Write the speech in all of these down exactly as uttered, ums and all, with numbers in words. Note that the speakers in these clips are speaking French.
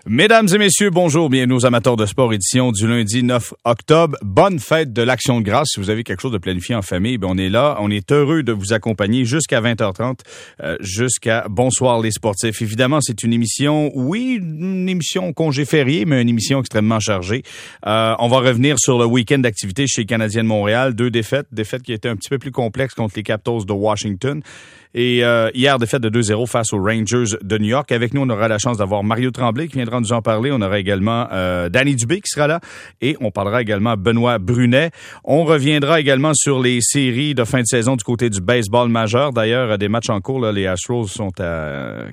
Mesdames et messieurs, bonjour, bienvenue aux amateurs de sport, édition du lundi neuf octobre. Bonne fête de l'Action de grâce. Si vous avez quelque chose de planifié en famille, ben on est là. On est heureux de vous accompagner jusqu'à vingt heures trente, euh, jusqu'à Bonsoir les sportifs. Évidemment, c'est une émission, oui, une émission congé férié, mais une émission extrêmement chargée. Euh, on va revenir sur le week-end d'activité chez les Canadiens de Montréal. Deux défaites, défaites qui étaient un petit peu plus complexes contre les Capitals de Washington. Et euh, hier, défaite de deux zéro face aux Rangers de New York. Avec nous, on aura la chance d'avoir Mario Tremblay qui viendra nous en parler. On aura également euh, Danny Dubé qui sera là. Et on parlera également Benoît Brunet. On reviendra également sur les séries de fin de saison du côté du baseball majeur. D'ailleurs, des matchs en cours, là, les Astros sont à,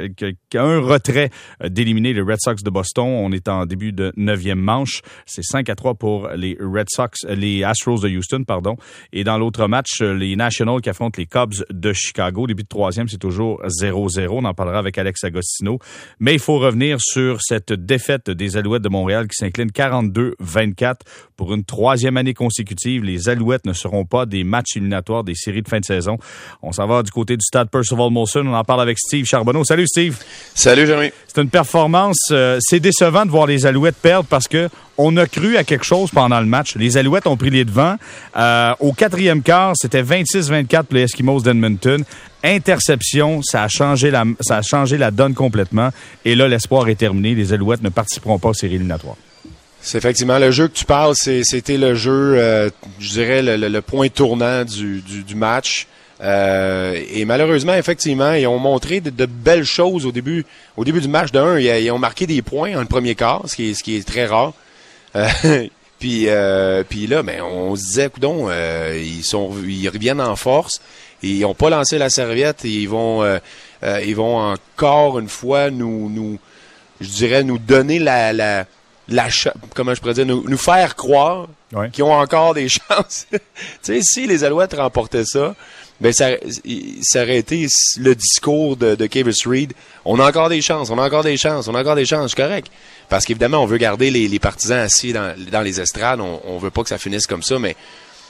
à un retrait d'éliminer les Red Sox de Boston. On est en début de neuvième manche. C'est cinq à trois pour les Red Sox, les Astros de Houston, pardon. Et dans l'autre match, les Nationals qui affrontent les Cubs de Chicago. Au début de troisième, c'est toujours zéro zéro. On en parlera avec Alex Agostino. Mais il faut revenir sur cette défaite des Alouettes de Montréal qui s'inclinent quarante-deux vingt-quatre pour une troisième année consécutive. Les Alouettes ne seront pas des matchs éliminatoires des séries de fin de saison. On s'en va du côté du stade Percival Molson. On en parle avec Steve Charbonneau. Salut Steve. Salut Jérémy. C'est une performance. Euh, c'est décevant de voir les Alouettes perdre parce que on a cru à quelque chose pendant le match. Les Alouettes ont pris les devants. Euh, au quatrième quart, c'était vingt-six vingt-quatre pour les Eskimos d'Edmonton. Interception, ça a changé la, ça a changé la donne complètement. Et là, l'espoir est terminé. Les Alouettes ne participeront pas aux séries éliminatoires. C'est effectivement le jeu que tu parles. C'est, c'était le jeu, euh, je dirais, le, le, le point tournant du, du, du match. Euh, et malheureusement, effectivement, ils ont montré de, de belles choses au début, au début du match. De un, ils, ils ont marqué des points en le premier quart, ce qui est, ce qui est très rare. Euh, puis, euh, puis là, ben, on se disait, coudonc, euh, ils sont, ils reviennent en force. Ils n'ont pas lancé la serviette. Et ils vont, euh, euh, ils vont encore une fois nous, nous, je dirais, nous donner la, la, la, comment je pourrais dire, nous, nous faire croire ouais. qu'ils ont encore des chances. Tu sais, si les Alouettes remportaient ça, ben ça, ça aurait été le discours de, de Kavis Reed. On a encore des chances, on a encore des chances, on a encore des chances, c'est correct. Parce qu'évidemment, on veut garder les, les partisans assis dans, dans les estrades. On, on veut pas que ça finisse comme ça, mais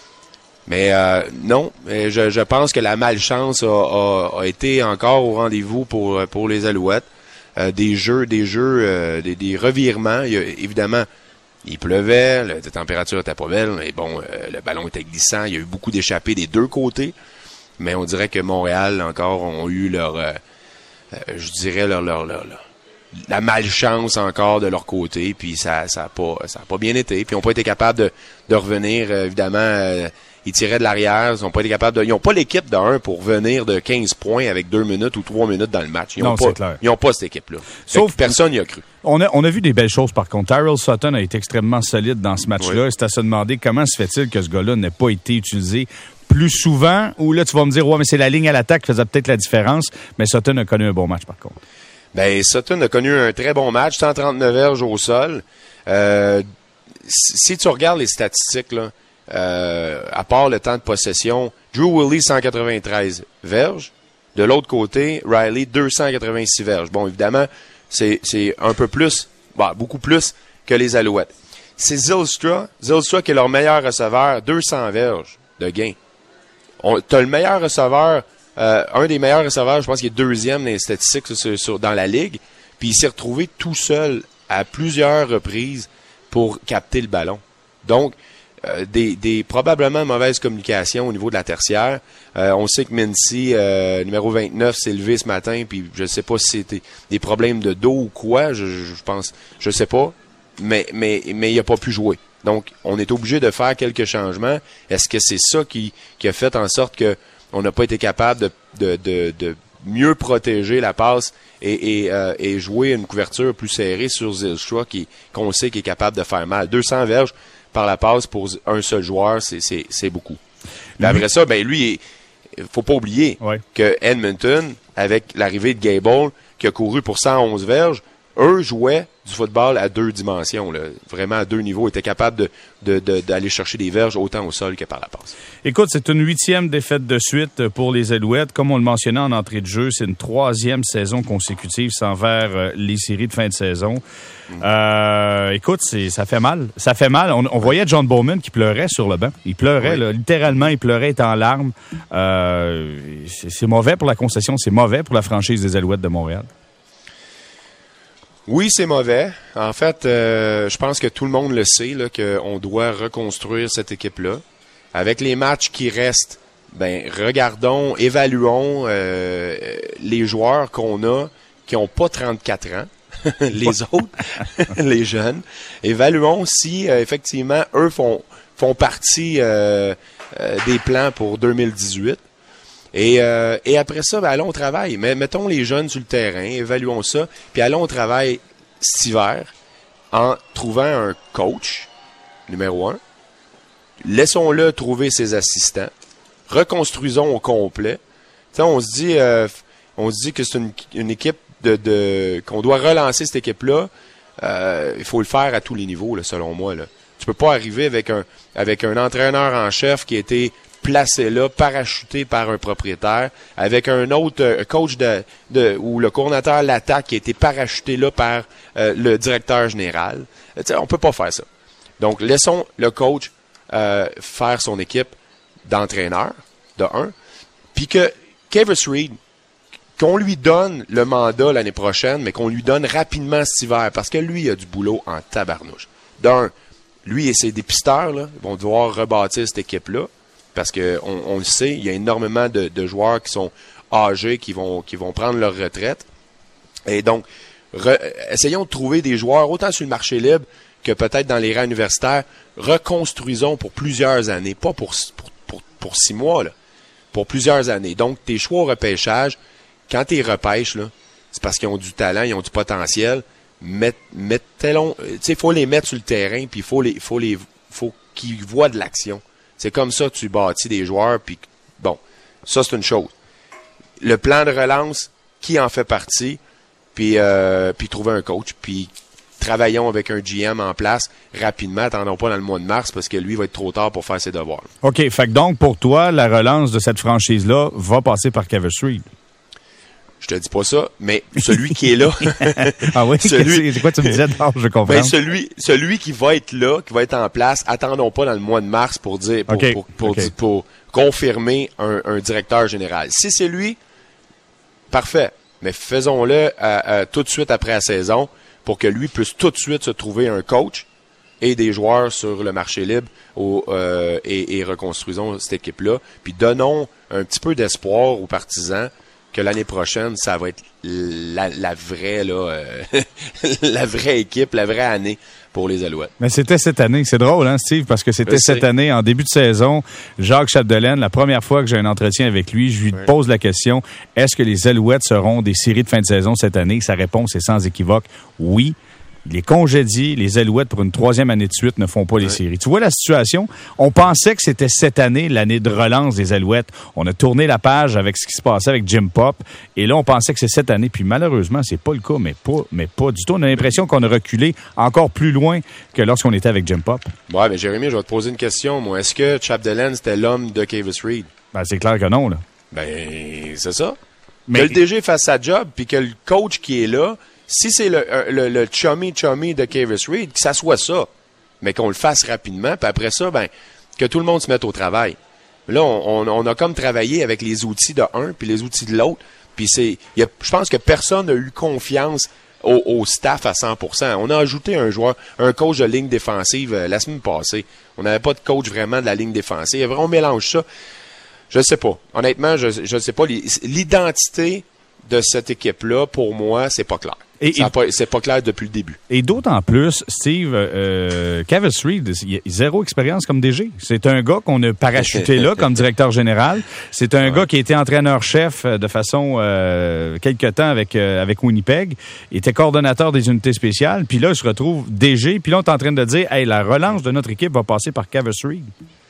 mais euh, non. Je, je pense que la malchance a, a, a été encore au rendez-vous pour pour les Alouettes. Euh, des jeux, des jeux, euh, des, des revirements. Il y a, évidemment, il pleuvait, la température était pas belle, mais bon, euh, le ballon était glissant. Il y a eu beaucoup d'échappées des deux côtés. Mais on dirait que Montréal, encore, ont eu leur, euh, euh, je dirais, leur, leur, leur, leur, la malchance encore de leur côté. Puis ça ça a pas, ça a pas bien été. Puis ils n'ont pas été capables de, de revenir, euh, évidemment, euh, ils tiraient de l'arrière. Ils n'ont pas été capables de, ils n'ont pas l'équipe de un pour venir de quinze points avec deux minutes ou trois minutes dans le match. Ils n'ont pas, ils n'ont pas cette équipe-là. Sauf personne n'y a cru. On a, on a vu des belles choses, par contre. Tyrell Sutton a été extrêmement solide dans ce match-là. Oui. C'est à se demander comment se fait-il que ce gars-là n'ait pas été utilisé plus souvent, ou là, tu vas me dire, ouais, mais c'est la ligne à l'attaque qui faisait peut-être la différence, mais Sutton a connu un bon match, par contre. Ben, Sutton a connu un très bon match, cent trente-neuf verges au sol. Euh, si tu regardes les statistiques, là, euh, à part le temps de possession, Drew Willie, cent quatre-vingt-treize verges. De l'autre côté, Riley, deux cent quatre-vingt-six verges. Bon, évidemment, c'est, c'est un peu plus, bah, beaucoup plus que les Alouettes. C'est Zylstra, Zylstra qui est leur meilleur receveur, deux cents verges de gain. On, t'as le meilleur receveur, euh, un des meilleurs receveurs, je pense qu'il est deuxième dans les statistiques sur, sur, dans la ligue, puis il s'est retrouvé tout seul à plusieurs reprises pour capter le ballon. Donc, euh, des, des probablement mauvaises communications au niveau de la tertiaire. Euh, on sait que Mincy, euh, numéro vingt-neuf, s'est levé ce matin, puis je sais pas si c'était des problèmes de dos ou quoi, je, je, je pense, je sais pas, mais mais mais il a pas pu jouer. Donc, on est obligé de faire quelques changements. Est-ce que c'est ça qui, qui a fait en sorte que on n'a pas été capable de, de, de, de mieux protéger la passe et, et, euh, et jouer une couverture plus serrée sur Zylstra qui, qu'on sait qu'il est capable de faire mal. deux cents verges par la passe pour un seul joueur, c'est, c'est, c'est beaucoup. Mais après ça, ben lui, il faut pas oublier ouais. que Edmonton, avec l'arrivée de Gable, qui a couru pour cent onze verges, eux jouaient du football à deux dimensions, là. Vraiment à deux niveaux, étaient capables de, de, de, d'aller chercher des verges autant au sol que par la passe. Écoute, c'est une huitième défaite de suite pour les Alouettes. Comme on le mentionnait en entrée de jeu, c'est une troisième saison consécutive sans vers les séries de fin de saison. Mmh. Euh, écoute, c'est, ça fait mal. Ça fait mal. On, on voyait John Bowman qui pleurait sur le banc. Il pleurait, oui. là, littéralement, il pleurait, il était en larmes. Euh, c'est, c'est mauvais pour la concession, c'est mauvais pour la franchise des Alouettes de Montréal. Oui, c'est mauvais. En fait, euh, je pense que tout le monde le sait, là, qu'on doit reconstruire cette équipe-là. Avec les matchs qui restent, ben regardons, évaluons euh, les joueurs qu'on a qui n'ont pas trente-quatre ans, les autres, les jeunes. Évaluons si, euh, effectivement, eux font, font partie euh, euh, des plans pour deux mille dix-huit. Et, euh, et après ça, ben, allons au travail. Mais mettons les jeunes sur le terrain, évaluons ça, puis allons au travail cet hiver en trouvant un coach, numéro un. Laissons-le trouver ses assistants. Reconstruisons au complet. T'sais, on se dit, euh, on se dit que c'est une, une équipe de, de qu'on doit relancer cette équipe-là. Euh, il faut le faire à tous les niveaux, là, selon moi. Là. Tu peux pas arriver avec un avec un entraîneur en chef qui a été placé là, parachuté par un propriétaire, avec un autre euh, coach de, de ou le coordinateur de l'attaque qui a été parachuté là par euh, le directeur général. T'sais, on peut pas faire ça. Donc, laissons le coach euh, faire son équipe d'entraîneur, de un, puis que Kavis Reed, qu'on lui donne le mandat l'année prochaine, mais qu'on lui donne rapidement cet hiver, parce que lui, il a du boulot en tabarnouche. D'un, lui et ses dépisteurs, là, vont devoir rebâtir cette équipe-là, parce que on, on le sait, il y a énormément de, de joueurs qui sont âgés, qui vont, qui vont prendre leur retraite. Et donc, re, essayons de trouver des joueurs, autant sur le marché libre que peut-être dans les rangs universitaires, reconstruisons pour plusieurs années, pas pour, pour, pour, pour six mois, là, pour plusieurs années. Donc, tes choix au repêchage, quand tu les repêches, là, c'est parce qu'ils ont du talent, ils ont du potentiel. Met, mettez-les, tu sais, il faut les mettre sur le terrain, puis il faut les, faut les, faut qu'ils voient de l'action. C'est comme ça que tu bâtis des joueurs, puis bon, ça c'est une chose. Le plan de relance, qui en fait partie, puis, euh, puis trouver un coach, puis travaillons avec un G M en place rapidement, attendons pas dans le mois de mars, parce que lui va être trop tard pour faire ses devoirs. OK, fait que donc pour toi, la relance de cette franchise-là va passer par Kavis Reed. Je te dis pas ça, mais celui qui est là. Ah oui, celui, c'est quoi tu me disais? Non, je comprends. Ben, celui, celui qui va être là, qui va être en place, attendons pas dans le mois de mars pour dire, pour, okay. pour, pour, okay. pour, pour confirmer un, un directeur général. Si c'est lui, parfait. Mais faisons-le à, à, tout de suite après la saison pour que lui puisse tout de suite se trouver un coach et des joueurs sur le marché libre au, euh, et, et reconstruisons cette équipe-là. Puis donnons un petit peu d'espoir aux partisans que l'année prochaine, ça va être la, la vraie là, euh, la vraie équipe, la vraie année pour les Alouettes. Mais c'était cette année. C'est drôle, hein, Steve, parce que c'était cette année, en début de saison, Jacques Chapdelaine, la première fois que j'ai un entretien avec lui, je lui ouais. pose la question, est-ce que les Alouettes seront des séries de fin de saison cette année? Sa réponse est sans équivoque, oui. Les congédiés, les Alouettes, pour une troisième année de suite, ne font pas les ouais. séries. Tu vois la situation? On pensait que c'était cette année, l'année de relance des Alouettes. On a tourné la page avec ce qui se passait avec Jim Popp. Et là, on pensait que c'est cette année. Puis malheureusement, c'est pas le cas, mais pas, mais pas du tout. On a l'impression qu'on a reculé encore plus loin que lorsqu'on était avec Jim Popp. Ouais, mais Jérémy, je vais te poser une question, moi. Est-ce que Chapdelaine, c'était l'homme de Kavis Reed? Ben, c'est clair que non, là. Ben, c'est ça. Mais... Que le D G fasse sa job, puis que le coach qui est là, si c'est le, le, le chummy-chummy de Kavis Reed, que ça soit ça, mais qu'on le fasse rapidement, puis après ça, ben, que tout le monde se mette au travail. Là, on, on, on a comme travaillé avec les outils de un, puis les outils de l'autre, puis c'est, y a, je pense que personne n'a eu confiance au, au staff à cent pour cent. On a ajouté un joueur, un coach de ligne défensive euh, la semaine passée. On n'avait pas de coach vraiment de la ligne défensive. On mélange ça. Je sais pas. Honnêtement, je ne sais pas. L'identité de cette équipe-là, pour moi, c'est pas clair. Et, Ça a pas, c'est pas clair depuis le début. Et d'autant plus, Steve, euh, Kavis Reed, il a zéro expérience comme D G. C'est un gars qu'on a parachuté là comme directeur général. C'est un ouais. gars qui a été entraîneur-chef de façon euh, quelque temps avec euh, avec Winnipeg. Il était coordonnateur des unités spéciales. Puis là, il se retrouve D G. Puis là, on est en train de dire, hey, la relance de notre équipe va passer par Kavis Reed.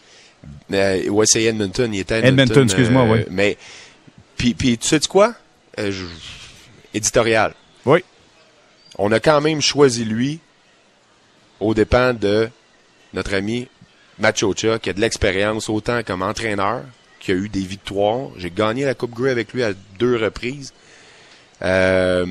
Euh, ouais, c'est Edmonton. Il était Edmonton, Edmonton excuse-moi, euh, oui. Mais, puis, puis tu sais -tu quoi? Euh, je, éditorial. Oui. On a quand même choisi lui aux dépens de notre ami Machocha, qui a de l'expérience autant comme entraîneur, qui a eu des victoires. J'ai gagné la Coupe Grey avec lui à deux reprises. Euh,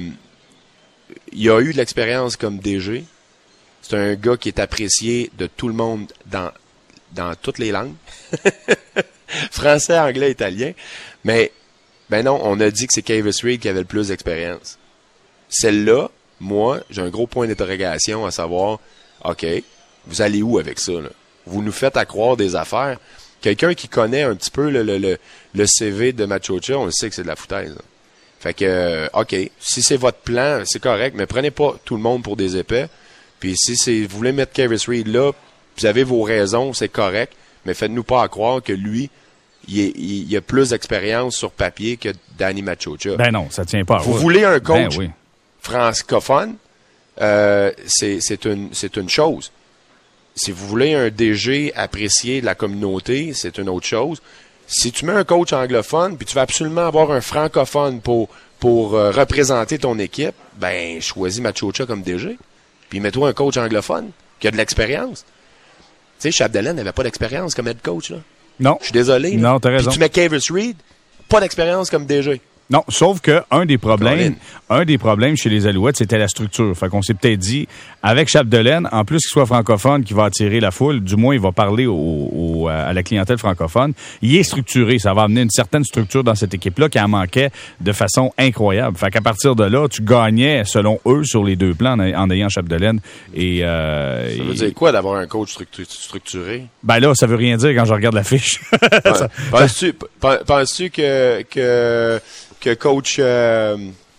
il a eu de l'expérience comme D G. C'est un gars qui est apprécié de tout le monde dans, dans toutes les langues. Français, anglais, italien. Mais, ben non, on a dit que c'est Kavis Reed qui avait le plus d'expérience. Celle-là, moi, j'ai un gros point d'interrogation à savoir, OK, vous allez où avec ça, là? Vous nous faites à croire des affaires. Quelqu'un qui connaît un petit peu le, le, le, le C V de Machocha, on le sait que c'est de la foutaise. Là. Fait que, euh, OK, si c'est votre plan, c'est correct, mais prenez pas tout le monde pour des épais. Puis si c'est, vous voulez mettre Karis Reed là, vous avez vos raisons, c'est correct, mais faites-nous pas à croire que lui, il, est, il, il a plus d'expérience sur papier que Danny Machocha. Ben non, ça tient pas. Vous ouais. voulez un coach ben oui. francophone, euh, c'est, c'est, une, c'est une chose. Si vous voulez un D G apprécié de la communauté, c'est une autre chose. Si tu mets un coach anglophone, puis tu veux absolument avoir un francophone pour, pour euh, représenter ton équipe, ben choisis Machocha comme D G. Puis mets-toi un coach anglophone qui a de l'expérience. Tu sais, Chapdelaine n'avait pas d'expérience comme head coach, là. Non. Je suis désolé. Non, t'as raison. Puis tu mets Kavis Reed, pas d'expérience comme D G. Non, sauf que un des problèmes, Colin. un des problèmes chez les Alouettes, c'était la structure. Fait qu'on s'est peut-être dit, avec Chapdelaine, en plus qu'il soit francophone, qui va attirer la foule, du moins il va parler au, au, à la clientèle francophone, il est structuré. Ça va amener une certaine structure dans cette équipe-là qui en manquait de façon incroyable. Fait qu'à partir de là, tu gagnais, selon eux, sur les deux plans en, en ayant Chapdelaine. Et, euh, ça veut et... dire quoi d'avoir un coach structu- structuré? Ben là, ça veut rien dire quand je regarde la fiche. Ouais. ça, penses-tu, p- penses-tu que, que que coach euh,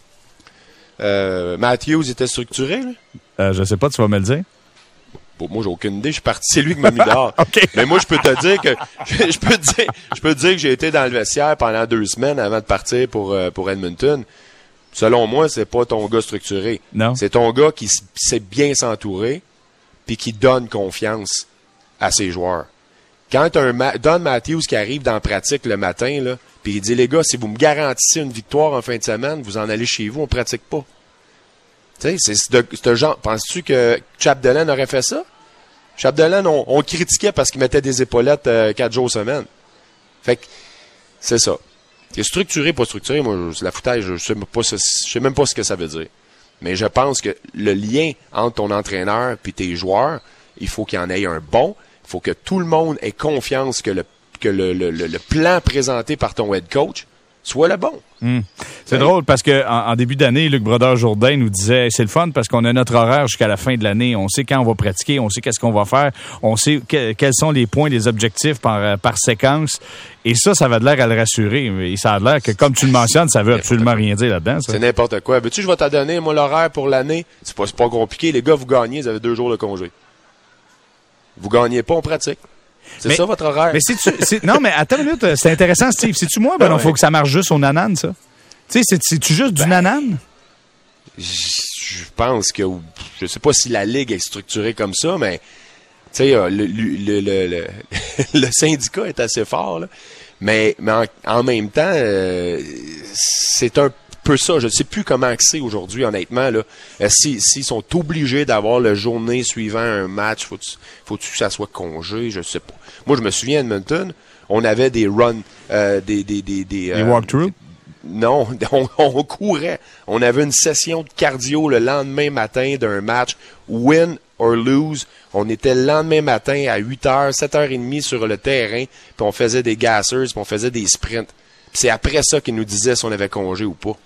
euh, Matthews était structuré, là? Euh, je sais pas, tu vas me le dire. Bon, moi, j'ai aucune idée. Je suis parti. C'est lui qui m'a mis dehors. Okay. Mais moi, je peux te dire que je peux te dire, je peux te dire que j'ai été dans le vestiaire pendant deux semaines avant de partir pour euh, pour Edmonton. Selon moi, c'est pas ton gars structuré. Non. C'est ton gars qui sait bien s'entourer puis qui donne confiance à ses joueurs. Quand t'as un Ma- Don Matthews qui arrive dans la pratique le matin, là, puis il dit, les gars, si vous me garantissez une victoire en fin de semaine, vous en allez chez vous, on pratique pas. Tu sais, c'est ce c'est genre. Penses-tu que Chapdelaine aurait fait ça? Chapdelaine, on, on critiquait parce qu'il mettait des épaulettes euh, quatre jours semaine. Fait que, c'est ça. C'est structuré, pas structuré, moi, c'est la foutaise, je sais pas, je sais même pas ce que ça veut dire. Mais je pense que le lien entre ton entraîneur et tes joueurs, il faut qu'il y en ait un bon. Il faut que tout le monde ait confiance que le, que le, le, le, le plan présenté par ton head coach soit le bon. Mmh. C'est ouais. drôle parce que en, en début d'année, Luc Brodeur-Jourdain nous disait c'est le fun parce qu'on a notre horaire jusqu'à la fin de l'année. On sait quand on va pratiquer, on sait qu'est-ce qu'on va faire, on sait que, quels sont les points, les objectifs par, par séquence. Et ça, ça va de l'air à le rassurer. Et ça a l'air que, comme tu le mentionnes, ça veut absolument rien dire là-dedans. Ça. C'est n'importe quoi. Veux-tu je vais te donner, moi, l'horaire pour l'année? C'est pas, c'est pas compliqué. Les gars, vous gagnez, vous avez deux jours de congé. Vous gagnez pas, on pratique. C'est mais, ça votre horaire. Mais c'est-tu, c'est, non, mais attends une minute, c'est intéressant, Steve. C'est-tu moi? Ben non, faut que ça marche juste au nanan, ça. Tu sais, c'est, c'est-tu juste du ben, nanan? Je pense que, je sais pas si la Ligue est structurée comme ça, mais, tu sais, le, le, le, le, le, le syndicat est assez fort, là. Mais, mais en, en même temps, euh, c'est un peu ça. Je ne sais plus comment c'est aujourd'hui, honnêtement. Là. Euh, si, s'ils sont obligés d'avoir la journée suivant un match, faut-tu, faut-tu que ça soit congé? Je sais pas. Moi, je me souviens à Edmonton, on avait des runs, euh, des... Des, des, des, euh, walkthroughs? Non, on, on courait. On avait une session de cardio le lendemain matin d'un match. Win or lose. On était le lendemain matin à huit heures, sept heures trente sur le terrain, puis on faisait des gassers, puis on faisait des sprints. Puis c'est après ça qu'ils nous disaient si on avait congé ou pas.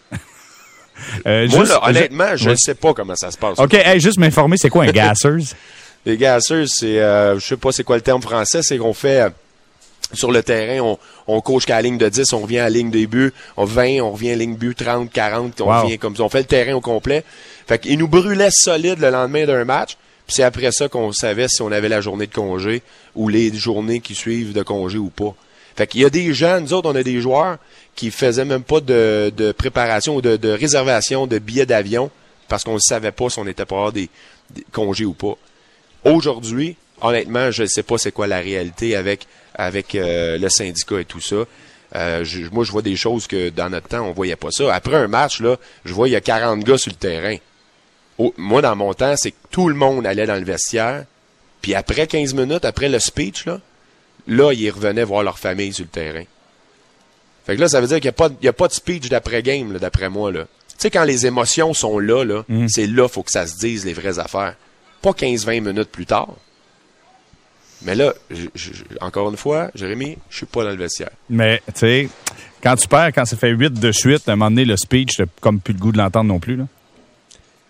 Euh, Moi, juste, là, honnêtement, je ne ouais. sais pas comment ça se passe. OK, hey, juste m'informer, c'est quoi un gassers? Les gassers, c'est, euh, je sais pas c'est quoi le terme français, c'est qu'on fait, euh, sur le terrain, on, on coach qu'à la ligne de dix, on revient à la ligne des buts, on vingt, on revient à la ligne but, trente, quarante, on wow. revient comme ça. On fait le terrain au complet. Fait qu'ils nous brûlaient solide le lendemain d'un match, puis c'est après ça qu'on savait si on avait la journée de congé ou les journées qui suivent de congé ou pas. Fait qu'il y a des gens, nous autres, on a des joueurs qui faisaient même pas de, de préparation ou de, de réservation de billets d'avion parce qu'on ne savait pas si on était pour avoir des, des congés ou pas. Aujourd'hui, honnêtement, je ne sais pas c'est quoi la réalité avec, avec euh, le syndicat et tout ça. Euh, je, moi, je vois des choses que dans notre temps, on voyait pas ça. Après un match, là, je vois il y a quarante gars sur le terrain. Oh, moi, dans mon temps, c'est que tout le monde allait dans le vestiaire. Puis après quinze minutes, après le speech, là, là, ils revenaient voir leur famille sur le terrain. Fait que là, ça veut dire qu'il n'y a, a pas de speech d'après-game, là, d'après moi. Là. Tu sais, quand les émotions sont là, là mm. c'est là qu'il faut que ça se dise les vraies affaires. Pas quinze vingt minutes plus tard. Mais là, je, je, encore une fois, Jérémy, je suis pas dans le vestiaire. Mais, tu sais, quand tu perds, quand ça fait huit de suite, à un moment donné, le speech, t'as comme plus le goût de l'entendre non plus, là.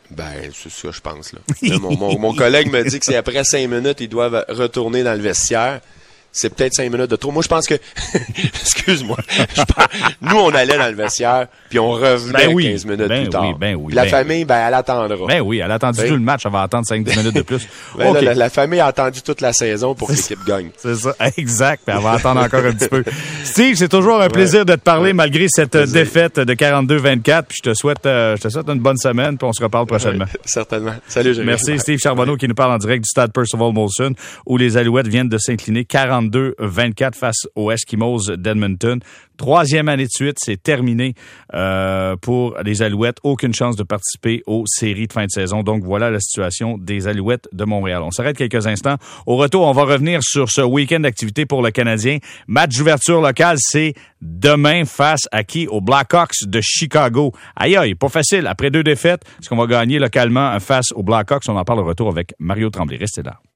Ben, c'est ça, je pense. Là. là mon, mon, mon collègue me dit que c'est après cinq minutes, ils doivent retourner dans le vestiaire. C'est peut-être cinq minutes de trop. Moi, je pense que... Excuse-moi. Je pense... Nous, on allait dans le vestiaire, puis on revenait ben oui, quinze minutes ben plus tard. Oui, ben oui, la ben famille, oui. ben, elle attendra. Ben oui, elle a attendu tout le match. Elle va attendre cinq dix minutes de plus. Ben okay. là, la, la famille a attendu toute la saison pour que l'équipe gagne. C'est ça, exact. Puis elle va attendre encore un petit peu. Steve, c'est toujours un plaisir ouais. de te parler ouais. malgré cette plaisir. défaite de quarante-deux vingt-quatre. Puis je te souhaite, euh, je te souhaite une bonne semaine, puis on se reparle prochainement. Ouais, certainement. Salut, Jérémy. Merci, Steve Charbonneau qui nous parle en direct du stade Percival Molson, où les Alouettes viennent de s'incliner quarante-deux vingt-quatre face aux Eskimos d'Edmonton. Troisième année de suite, c'est terminé euh, pour les Alouettes. Aucune chance de participer aux séries de fin de saison. Donc, voilà la situation des Alouettes de Montréal. On s'arrête quelques instants. Au retour, on va revenir sur ce week-end d'activité pour le Canadien. Match d'ouverture locale, c'est demain face à qui? Aux Blackhawks de Chicago. Aïe, aïe, pas facile. Après deux défaites, est-ce qu'on va gagner localement face aux Blackhawks? On en parle au retour avec Mario Tremblay. Restez là.